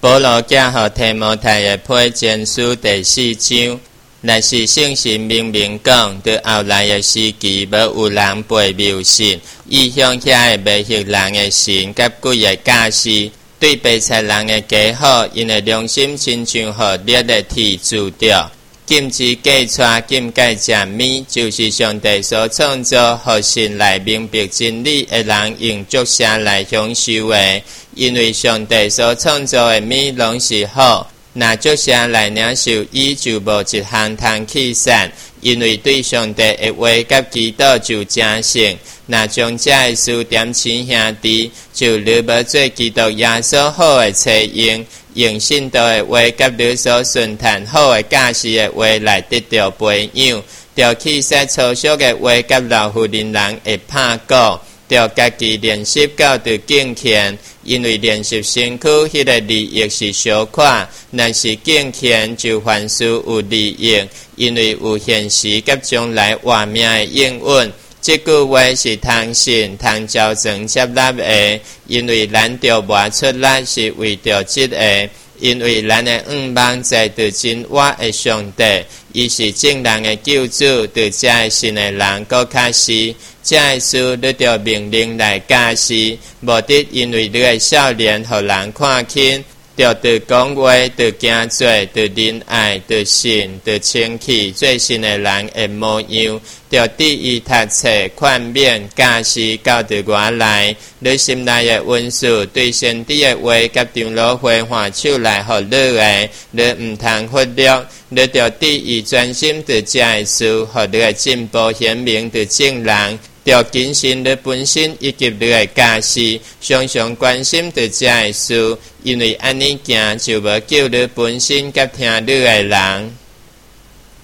保罗寄予提摩太的批前书第4章，若是圣神明明讲，对后来的时期，要有人背谬神，意向遐个迷惑人的神，甲鬼的假施，对白菜人的假好，因的良心亲像互烈的铁铸着。禁止假传，禁戒食面，就是上帝所创造，互神来明白真理的人用作声来享受的。因为上帝所创造的面拢是好，若作声来领受伊，就无一项通弃散。因为对上帝的话甲祈祷就真诚，若将这个事点亲兄弟，就你要做基督耶稣好的采用。用信道的话，甲你所顺探好的教示的话来得到培养，着气势粗俗的话，甲老妇人人会怕过，着家己练习到着敬虔，因为练习身躯迄个利益是小可，若是敬虔就凡事有利益，因为有现实甲将来活命的应允。这句话是通信、通照正接纳的，因为咱着活出来是为着这个，因为咱的望在着真活的上帝，伊是正人的救主，对这个信的人搁较是，这个事你着命令来教示，目的因为你的少年互人看轻。着对讲话，对行做，对仁爱，对信，对清气，最新的人的模样。着第一读册宽免教示到对外来，你心内的温数，对先知的话，甲长老会换手来互你的，你唔通忽略。你着第一专心对这个事，互你的进步显明对正人。着谨慎你本身以及你的家事，常常关心对这个事，因为安尼行就无叫你本身甲听你的人。